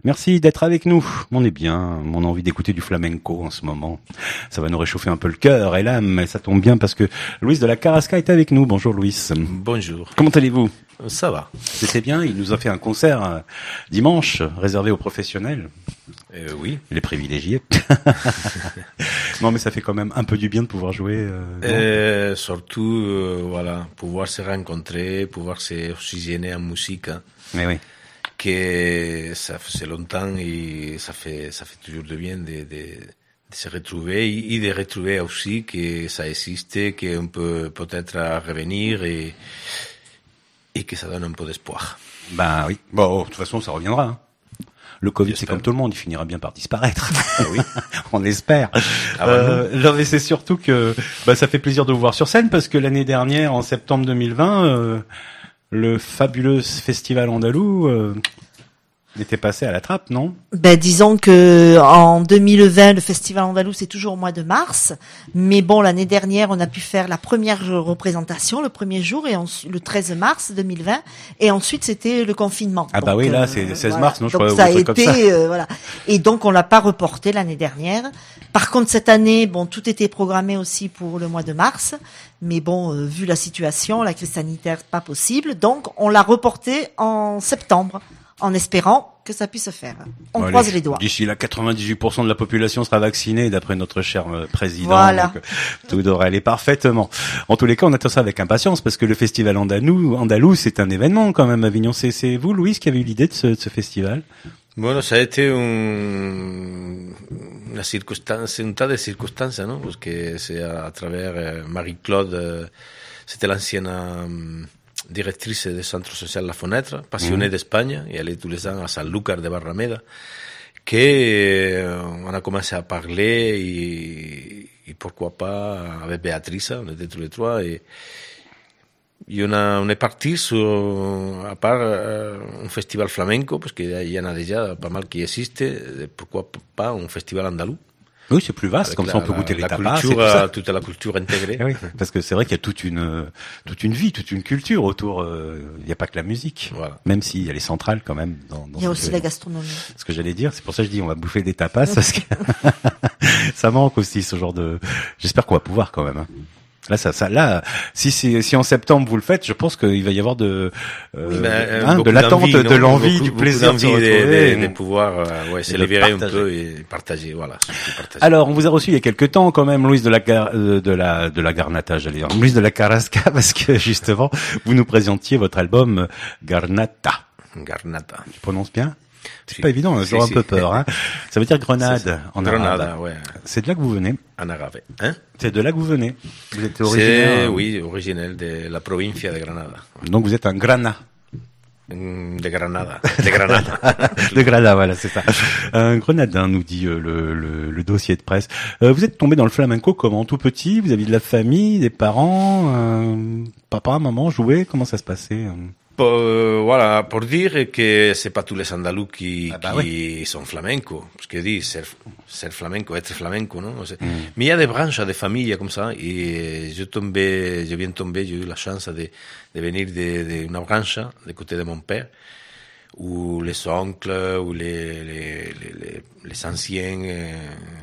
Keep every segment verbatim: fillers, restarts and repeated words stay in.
Merci d'être avec nous. On est bien, on a envie d'écouter du flamenco en ce moment. Ça va nous réchauffer un peu le cœur et l'âme, et ça tombe bien parce que Luis de la Carrasca est avec nous. Bonjour Luis. Bonjour. Comment allez-vous? Ça va. C'était bien, il nous a fait un concert euh, dimanche, réservé aux professionnels. Euh, oui. Les privilégiés. Non mais ça fait quand même un peu du bien de pouvoir jouer. Euh, euh, surtout, euh, voilà, pouvoir se rencontrer, pouvoir se oxygéner en musique. Hein. Mais oui. Que ça fait longtemps et ça fait ça fait toujours de bien de, de, de se retrouver et de retrouver aussi que ça existe, qu'on peut peut-être revenir et et que ça donne un peu d'espoir. Ben oui. Bon, de toute façon, ça reviendra. Hein. Le Covid, c'est comme tout le monde, il finira bien par disparaître. Ah oui. On espère. Ah euh, non, mais c'est surtout que bah, ça fait plaisir de vous voir sur scène parce que l'année dernière, en septembre deux mille vingt. Euh, Le fabuleux festival andalou euh, était passé à la trappe, non? Ben disons que en deux mille vingt, le festival andalou c'est toujours au mois de mars, mais bon l'année dernière on a pu faire la première représentation le premier jour et ensuite le treize mars deux mille vingt et ensuite c'était le confinement. Ah bah donc, oui là euh, c'est le seize voilà. mars, non? Je donc crois, ça a ou un truc été comme ça. euh, voilà et donc on l'a pas reporté l'année dernière. Par contre cette année bon tout était programmé aussi pour le mois de mars. Mais bon, euh, vu la situation, la crise sanitaire, pas possible. Donc, on l'a reporté en septembre, en espérant que ça puisse se faire. On bon, croise allez, les doigts. D'ici là, quatre-vingt-dix-huit pour cent de la population sera vaccinée, d'après notre cher euh, président. Voilà. Donc, tout devrait aller parfaitement. En tous les cas, on attend ça avec impatience, parce que le festival andalou, andalou c'est un événement quand même, Avignon. C'est, c'est vous, Louis, qui avez eu l'idée de ce, de ce festival? Bueno, ça a été un, una circonstance, un tas de circonstances, ¿no? Parce que c'est à, à travers euh, Marie-Claude, euh, c'était l'ancienne euh, directrice du centre social La Fenêtre, passionnée mmh. d'Espagne, et elle est tous les ans à Sanlúcar de Barrameda, que euh, on a commencé à parler et, et pourquoi pas avec Béatrice, on était tous les trois et Y on, on est parti sur, à part euh, un festival flamenco, parce qu'il y en a déjà pas mal qui existe, pourquoi pas un festival andalou. Oui, c'est plus vaste, avec comme la, ça on peut goûter la, les tapas. Culture, tout ça. Toute la culture intégrée. Oui, parce que c'est vrai qu'il y a toute une toute une vie, toute une culture autour. Euh, il n'y a pas que la musique, voilà. Même s'il y a les centrales quand même. Dans, dans il y a aussi que, la gastronomie. Ce que j'allais dire, c'est pour ça que je dis on va bouffer des tapas, parce que ça manque aussi ce genre de. J'espère qu'on va pouvoir quand même. Hein. Là, ça, ça, là, si c'est, si en septembre vous le faites, je pense qu'il va y avoir de, euh, oui, ben, hein, de l'attente, non, de l'envie, beaucoup, du plaisir de, se retrouver, de, de, de pouvoir, euh, ouais, se libérer un peu et partager, voilà. Partager. Alors, on vous a reçu il y a quelques temps, quand même, Luis de la, de la, de la Garnata, j'allais dire, Luis de la Carrasca, parce que justement, vous nous présentiez votre album Garnata. Garnata. Tu prononces bien? C'est si. Pas évident, j'ai si, un si. peu peur. Hein. Ça veut dire grenade en Grenada, arabe. Ouais. C'est de là que vous venez. En arabe, hein? C'est de là que vous venez. Vous êtes originaire. C'est, oui, originel de la provincia de Granada. Donc vous êtes un grana. De Granada. De Granada. De Granada, voilà, c'est ça. Un grenadin, nous dit euh, le, le, le dossier de presse. Euh, vous êtes tombé dans le flamenco comment? Tout petit? Vous aviez de la famille, des parents, euh, papa, maman jouaient? Comment ça se passait? Pour, voilà, pour dire que c'est pas tous les Andalous qui, ah bah qui oui. sont flamenco. Parce que dit, ser, ser flamenco, être flamenco, non? Mm. Mais il y a des branches de famille comme ça, et je tombé, je viens tomber, j'ai eu la chance de, de venir d'une de, de branche, du côté de mon père, où les oncles, ou les, les, les, les anciens, euh,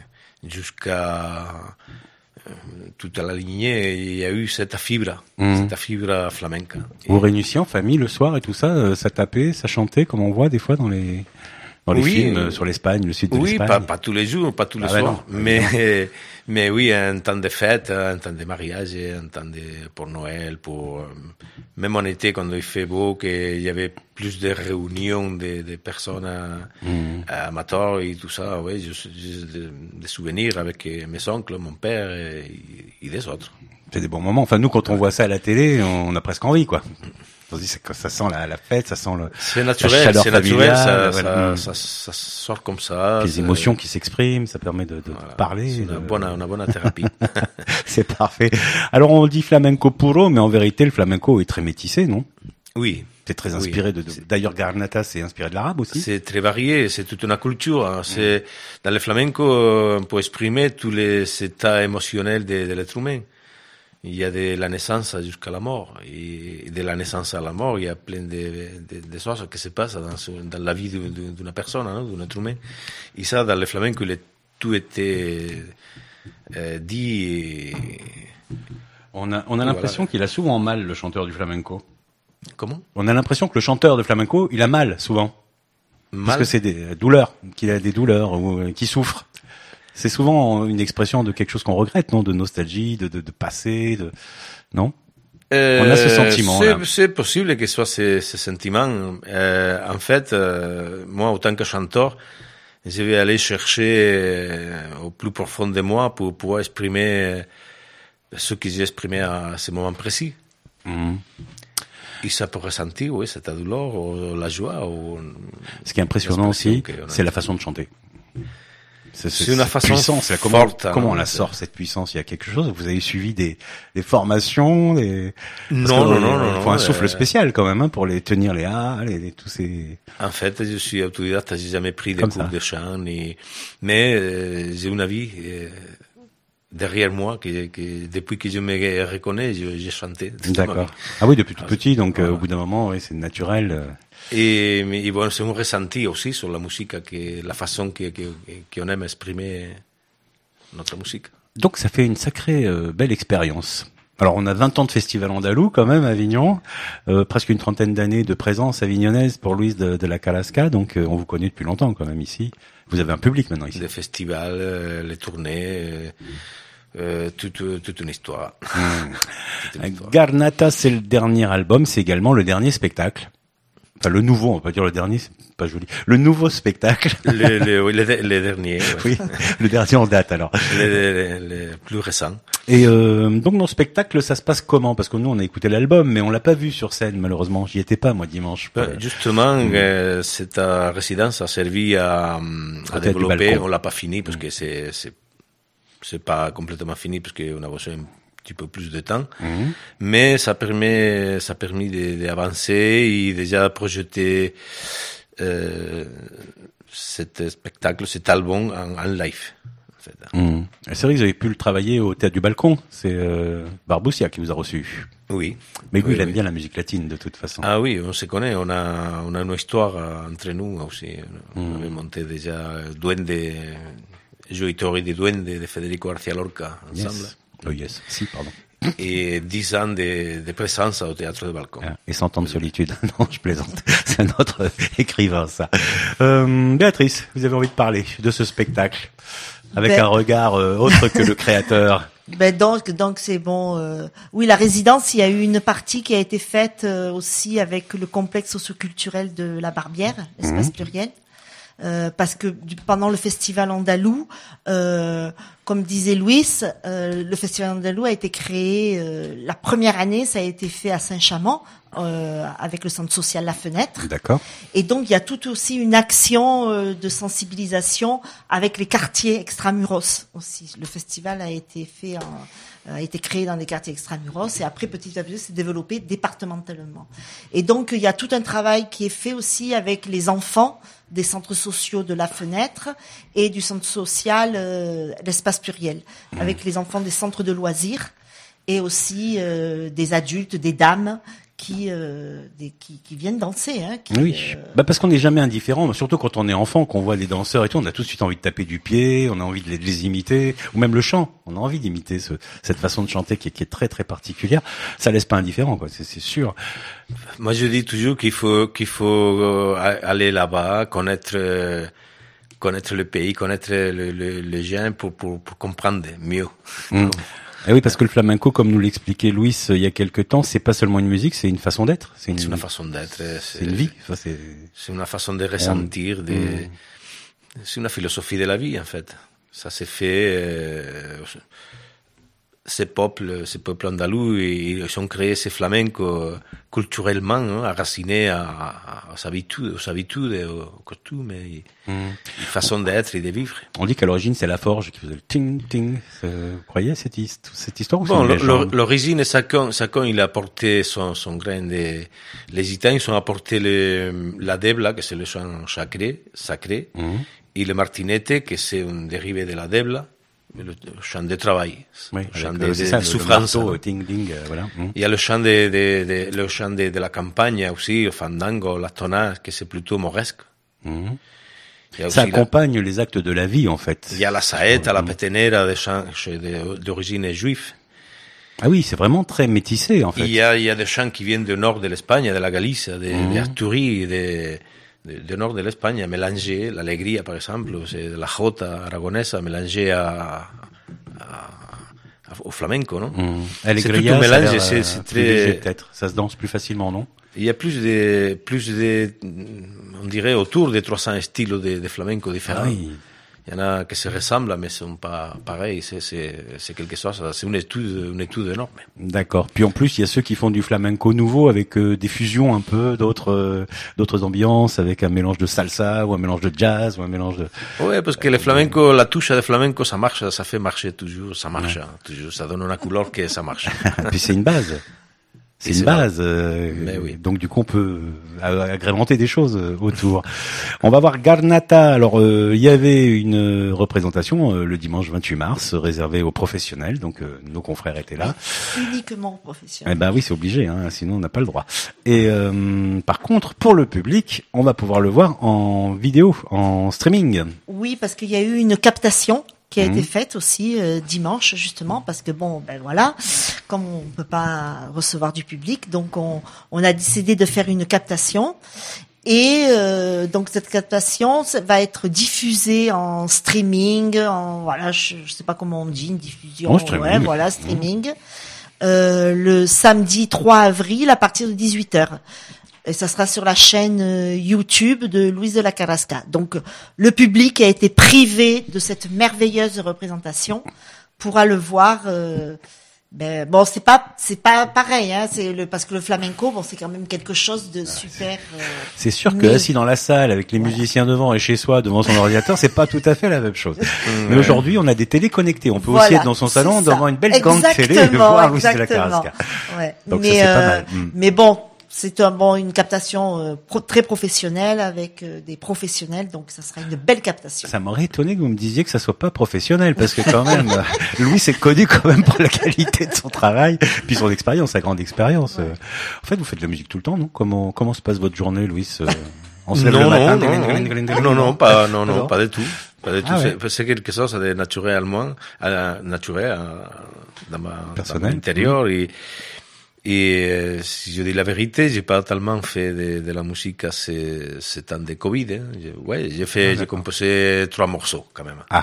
jusqu'à, toute la lignée, il y a eu cette fibre, mmh. cette fibre flamenca. Vous réunissiez en famille le soir et tout ça, ça tapait, ça chantait, comme on voit des fois dans les dans les oui, films euh, sur l'Espagne, le sud de oui, l'Espagne. Oui, pas, pas tous les jours, pas tous les ah soirs, ben mais mais oui, un temps de fête, un temps de mariage, un temps de pour Noël, pour même en été quand il fait beau, qu'il y avait plus de réunions de, de personnes mmh. amateurs et tout ça, oui, j'ai des souvenirs avec mes oncles, mon père et, et des autres. C'est des bons moments. Enfin, nous, quand on voit ça à la télé, on a presque envie, quoi. On se dit que ça sent la, la fête, ça sent le, c'est naturel, c'est naturel, ça, voilà. ça, ça, ça sort comme ça. Les émotions qui s'expriment, ça permet de, de voilà, parler. C'est une, de... bonne, une bonne thérapie. C'est parfait. Alors, on dit flamenco puro, mais en vérité, le flamenco est très métissé, non? Oui. C'est très inspiré oui. de, de d'ailleurs, Garnata, c'est inspiré de l'arabe aussi. C'est très varié, c'est toute une culture. Hein. C'est, mmh. Dans le flamenco, on peut exprimer tous les états émotionnels de, de l'être humain. il y a de la naissance jusqu'à la mort. Et de la naissance à la mort, il y a plein de, de, de choses qui se passent dans, dans la vie d'une personne, hein, d'un être humain. Et ça, dans le flamenco, il est, tout était euh, dit. Et, on a, on a l'impression voilà. qu'il a souvent mal, le chanteur du flamenco. Comment? On a l'impression que le chanteur de flamenco, il a mal, souvent. Mal. Parce que c'est des douleurs, qu'il a des douleurs, ou euh, qu'il souffre. C'est souvent une expression de quelque chose qu'on regrette, non? De nostalgie, de, de, de passé, de, non? Euh, On a ce sentiment c'est, là. C'est possible que ce soit ce, ce sentiment. Euh, en fait, euh, moi, en tant que chanteur, je vais aller chercher euh, au plus profond de moi pour pouvoir exprimer ce que j'ai exprimé à ce moment précis. Mmh. Et ça peut ressentir, oui, cette douleur, ou la joie. Ou ce qui est impressionnant aussi, c'est la façon de chanter. C'est, c'est, c'est une façon puissance, là, comment, forte. Comment hein, on la sort, cette puissance? Il y a quelque chose? Vous avez suivi des, des formations, des... Non, non, non, non. Il faut un euh... souffle spécial, quand même, hein, pour les tenir les A, les, les, tous ces... En fait, je suis autodidacte, j'ai jamais pris des Comme cours ça. de chant, ni... mais euh, j'ai une vie euh, derrière moi, que, que depuis que je me reconnais, je, j'ai chanté. D'accord. Ah oui, depuis tout petit, donc euh, au bout d'un moment, oui, c'est naturel. Euh... Et, et bon, c'est un ressenti aussi sur la musique, que la façon que, que, qu'on aime exprimer notre musique. Donc ça fait une sacrée euh, belle expérience. Alors on a vingt ans de festival andalou quand même à Avignon, euh, presque une trentaine d'années de présence avignonnaise pour Luis de, de la Carrasca, donc euh, on vous connaît depuis longtemps quand même ici. Vous avez un public maintenant ici. Les festivals, euh, les tournées, euh, euh, toute, toute une histoire. Mmh. toute une histoire. Garnata, c'est le dernier album, c'est également le dernier spectacle. Enfin, le nouveau, on va pas dire le dernier, c'est pas joli. Le nouveau spectacle. Le, le, oui, les, les derniers. Ouais. Oui, le dernier en date, alors. Les, les, les plus récents. Et euh, donc, dans le spectacle, ça se passe comment? Parce que nous, on a écouté l'album, mais on l'a pas vu sur scène, malheureusement. J'y étais pas, moi, dimanche. Ouais, justement, mmh. euh, cette euh, résidence a servi à, à développer. On l'a pas fini, parce mmh. que c'est, c'est, c'est pas complètement fini, parce qu'on a besoin petit peu plus de temps, mmh. mais ça permet, ça a permis d'avancer et déjà projeter euh, cet spectacle, cet album en, en live. En fait. Mmh. C'est vrai que vous avez pu le travailler au Théâtre du Balcon, c'est euh, Barboussia qui vous a reçu. Oui. Mais lui, oui, il aime oui. bien la musique latine de toute façon. Ah oui, on se connaît, on a, on a une histoire entre nous aussi. On mmh. avait monté déjà Duende, Joitori de Duende de Federico García Lorca ensemble. Yes. Oh yes, si, pardon. Et dix ans de, de présence au Théâtre de Balcon. Et cent ans de solitude. Non, je plaisante. C'est un autre écrivain, ça. Euh, Béatrice, vous avez envie de parler de ce spectacle avec ben, un regard euh, autre que le créateur. Ben donc, donc c'est bon. Euh, oui, la résidence, il y a eu une partie qui a été faite euh, aussi avec le complexe socioculturel de la Barbière, espace mmh. pluriel. Euh, parce que du, pendant le festival andalou, euh, comme disait Louis, euh, le festival andalou a été créé, euh, la première année, ça a été fait à Saint-Chamond, euh, avec le centre social La Fenêtre. D'accord. Et donc, il y a tout aussi une action euh, de sensibilisation avec les quartiers extramuros aussi. Le festival a été fait en... a été créé dans des quartiers extramuros et après, petit à petit, s'est développé départementalement. Et donc, il y a tout un travail qui est fait aussi avec les enfants des centres sociaux de La Fenêtre et du centre social euh, l'espace pluriel, mmh. avec les enfants des centres de loisirs et aussi euh, des adultes, des dames qui, euh, des, qui, qui viennent danser. Hein, qui, oui, euh... bah parce qu'on n'est jamais indifférent, surtout quand on est enfant, qu'on voit les danseurs et tout, on a tout de suite envie de taper du pied, on a envie de les, de les imiter, ou même le chant, on a envie d'imiter ce, cette façon de chanter qui est, qui est très très particulière. Ça laisse pas indifférent, quoi, c'est, c'est sûr. Moi, je dis toujours qu'il faut qu'il faut aller là-bas, connaître euh, connaître le pays, connaître le, le, les gens pour pour pour comprendre mieux. Mmh. Et oui, parce que le flamenco, comme nous l'expliquait Louis il y a quelque temps, c'est pas seulement une musique, c'est une façon d'être. C'est une, c'est une façon d'être. C'est, c'est une vie. Enfin, c'est... c'est une façon de ressentir. De... Mmh. C'est une philosophie de la vie, en fait. Ça s'est fait. Euh... Ces peuples, ces peuples andalous, ils ont créé ces flamencos culturellement, hein, enracinés à, à, aux habitudes, aux habitudes, aux coutumes, et mmh. une façon d'être et de vivre. On dit qu'à l'origine, c'est la forge qui faisait le ting ting. Vous croyez cette, hist- cette histoire ou bon, c'est une l'origine, chacun, chacun, il a apporté son, son grain de, les gitans, ils ont apporté le, la debla, que c'est le chant sacré, sacré, mmh. et le martinete, que c'est un dérivé de la debla. le chant de travail, oui, le chant avec, de, euh, de, ça, de le, souffrance. le marteau, hein. ding ding, euh, voilà. Mm. Il y a le chant de, de, de le chant de, de la campagne aussi, le fandango, la tonade, que c'est plutôt mauresque. Mm. Il y a Ça aussi accompagne la... les actes de la vie, en fait. Il y a la saeta, la petenera, des chants d'origine juive. Ah oui, c'est vraiment très métissé, en fait. Il y a, il y a des chants qui viennent du nord de l'Espagne, de la Galice, de, mm. de Asturias, de, de, du nord de l'Espagne, mélangé, l'alegria, par exemple, c'est la jota aragonesa, mélangée à, à, au flamenco, non? Mm. C'est tout un mélange, c'est, c'est très... léger, peut-être. Ça se danse plus facilement, non? Il y a plus de, plus de, on dirait, autour de trois cents styles de, de flamenco différents. Ah oui. Il y en a qui se ressemblent, mais sont pas pareils. C'est, c'est, c'est quelque chose, c'est une étude, une étude énorme. D'accord. Puis en plus, il y a ceux qui font du flamenco nouveau avec euh, des fusions un peu d'autres, euh, d'autres ambiances, avec un mélange de salsa ou un mélange de jazz ou un mélange de. Oui, parce que le flamenco, la touche de flamenco, ça marche, ça fait marcher toujours, ça marche, ouais. toujours, ça donne une couleur que ça marche. Et puis c'est une base. C'est une base, euh, oui. donc du coup on peut agrémenter des choses autour. On va voir Garnata. Alors euh, il y avait une représentation euh, le dimanche vingt-huit mars réservée aux professionnels, donc euh, nos confrères étaient là. Uniquement professionnels. Eh ben oui, c'est obligé, hein, sinon on n'a pas le droit. Et euh, par contre, pour le public, on va pouvoir le voir en vidéo, en streaming. Oui, parce qu'il y a eu une captation qui a mmh. été faite aussi euh, dimanche justement parce que bon ben voilà, comme on peut pas recevoir du public, donc on on a décidé de faire une captation et euh, donc cette captation va être diffusée en streaming, en voilà, je, je sais pas comment on dit, une diffusion, en streaming. Ouais, voilà, streaming. Mmh. Euh, le samedi trois avril à partir de dix-huit heures. Et ça sera sur la chaîne YouTube de Luis de la Carrasca. Donc, le public a été privé de cette merveilleuse représentation, pourra le voir. Euh, ben, bon, c'est pas, c'est pas pareil, hein. C'est le parce que le flamenco, bon, c'est quand même quelque chose de super. Euh, c'est sûr mais... que assis dans la salle avec les voilà. musiciens devant et chez soi devant son ordinateur, c'est pas tout à fait la même chose. Mais ouais. aujourd'hui, on a des télés connectées. On peut voilà, aussi être dans son salon devant une belle grande télé et voir Luis de la Carrasca. Ouais. Donc mais, ça, c'est euh, pas mal. Mm. Mais bon. C'est un, bon, une captation euh, pro, très professionnelle avec euh, des professionnels, donc ça sera une belle captation. Ça m'aurait étonné que vous me disiez que ça soit pas professionnel, parce que quand même, Louis est connu quand même pour la qualité de son travail, puis son expérience, sa grande expérience. Ouais. En fait, vous faites de la musique tout le temps, non? Comment comment se passe votre journée, Louis? On se lève non, le matin, non, non, non, non, pas, non, non, pas du tout. Pas du tout. Ah, c'est, ouais. c'est quelque chose de naturellement, euh, naturel euh, dans ma, dans mon intérieur mmh. et Et euh, si je dis la vérité, j'ai pas tellement fait de, de la musique à ces, ces temps de Covid. Hein. Je, ouais, j'ai fait, ah, j'ai composé trois morceaux quand même. Ah.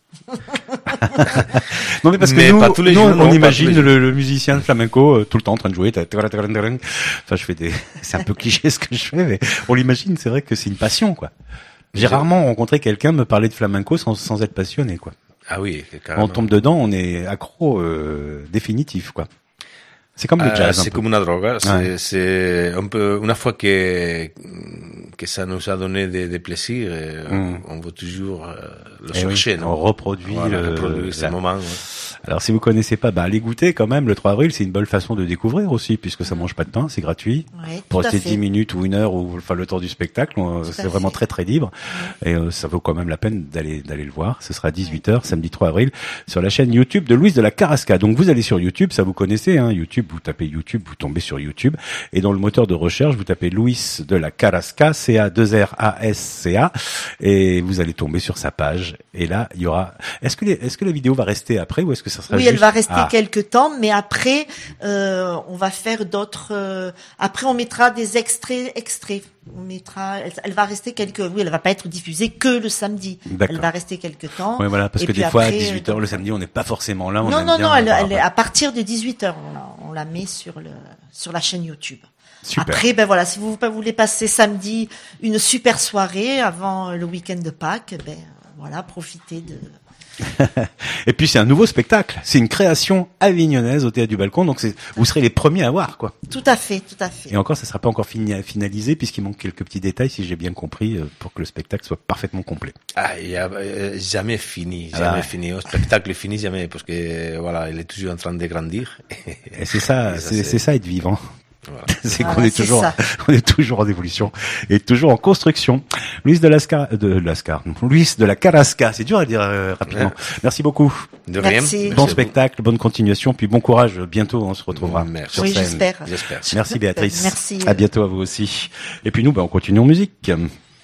non mais parce que mais nous, pas tous les nous jours, on non, imagine le, le musicien de flamenco euh, tout le temps en train de jouer. Enfin, je fais des, c'est un peu cliché ce que je fais, mais on l'imagine. C'est vrai que c'est une passion, quoi. J'ai rarement rencontré quelqu'un me parler de flamenco sans, sans être passionné, quoi. Ah oui, carrément. On tombe dedans, on est accro euh, définitif, quoi. C'est comme le jazz. Euh, c'est comme une drogue. C'est, ouais. c'est un peu une fois que que ça nous a donné des, des plaisirs, mm. on, on veut toujours euh, le et chercher. Oui, non on reproduit, voilà, le, reproduit ce moment. Ouais. Alors si vous connaissez pas, bah allez goûter quand même. Le trois avril, c'est une bonne façon de découvrir aussi, puisque ça mange pas de pain, c'est gratuit. Ouais, pour rester dix minutes ou une heure ou enfin le temps du spectacle, on, c'est vraiment fait. très très libre. Ouais. Et euh, ça vaut quand même la peine d'aller d'aller le voir. Ce sera à dix-huit heures, ouais. samedi trois avril, sur la chaîne YouTube de Luis de la Carrasca. Donc vous allez sur YouTube, ça vous connaissez, hein, YouTube. Vous tapez YouTube, vous tombez sur YouTube, et dans le moteur de recherche, vous tapez Luis de la Carrasca, C A deux R A S C A, et vous allez tomber sur sa page. Et là, il y aura. Est-ce que les, est-ce que la vidéo va rester après ou est-ce que ça sera Oui, juste... elle va rester ah. quelques temps, mais après, euh, on va faire d'autres. Euh, après, on mettra des extraits, extraits. On mettra. Elle, elle va rester quelques. Oui, elle va pas être diffusée que le samedi. D'accord. Elle va rester quelques temps. Oui, voilà, parce et que des après, fois à dix-huit heures le samedi, on n'est pas forcément là. On non, aime non, bien non. Elle, elle, après. à partir de dix-huit heures, on la, on la met sur le sur la chaîne YouTube. Super. Après, ben voilà, si vous voulez passer samedi une super soirée avant le week-end de Pâques, ben voilà, profitez de. Et puis c'est un nouveau spectacle, c'est une création avignonnaise au Théâtre du Balcon, donc c'est, vous serez les premiers à voir, quoi. Tout à fait, tout à fait. Et encore, ça sera pas encore fini, finalisé, puisqu'il manque quelques petits détails, si j'ai bien compris, pour que le spectacle soit parfaitement complet. Ah, il y a euh, jamais fini, jamais ah. fini. Le spectacle finit jamais, parce que voilà, il est toujours en train de grandir. Et c'est ça, et ça c'est, c'est... c'est ça être vivant. Voilà. c'est Voilà, qu'on est c'est toujours, ça. on est toujours en évolution et toujours en construction. Luis de Lascar, de Lascar, Luis de la Carrasca, c'est dur à dire euh, rapidement. Ouais. Merci beaucoup. De Merci. rien. Merci Bon à vous. spectacle, bonne continuation, puis bon courage. Bientôt, on se retrouvera Merci. sur Oui, scène. j'espère. J'espère. Merci Béatrice. Merci. À bientôt à vous aussi. Et puis nous, ben, on continue en musique.